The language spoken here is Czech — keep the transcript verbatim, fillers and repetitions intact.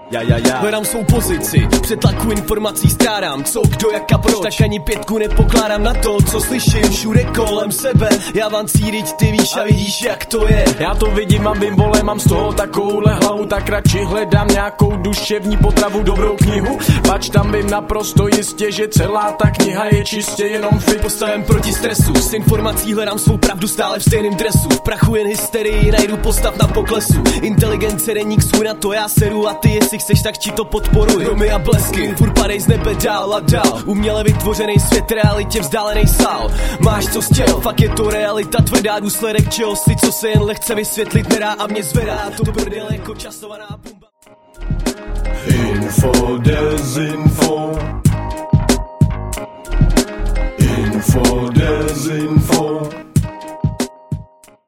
Ja, ja, ja. Hledám svou pozici, před tlaku informací strádám. Co, kdo, jak a proč, tak ani pětku nepokládám na to, co slyším všude kolem sebe. Já vám círiť, ty víš a vidíš, jak to je. Já to vidím a vím, vole, mám z toho takovouhle hlavu, tak radši hledám nějakou duševní potravu, dobrou knihu. Pač tam vím naprosto jistě, že celá ta kniha je čistě jenom fit. Postavím proti stresu, s informací hledám svou pravdu stále v stejném dresu. V prachu jen hysterii, najdu postav na poklesu. Inteligence deník svůj, na to já seru a ty, jestli chceš, tak ti to podporuj. Hromy a blesky, furt padej z nebe dál a dál. Uměle vytvořený svět, realitě vzdálený sál. Máš co stěl, fakt je to realita tvrdá, důsledek čeho si, co se jen lehce vysvětlit nedá a mě zvedá. To brdel jako časovaná bomba. Info, dezinfo. Info, dezinfo.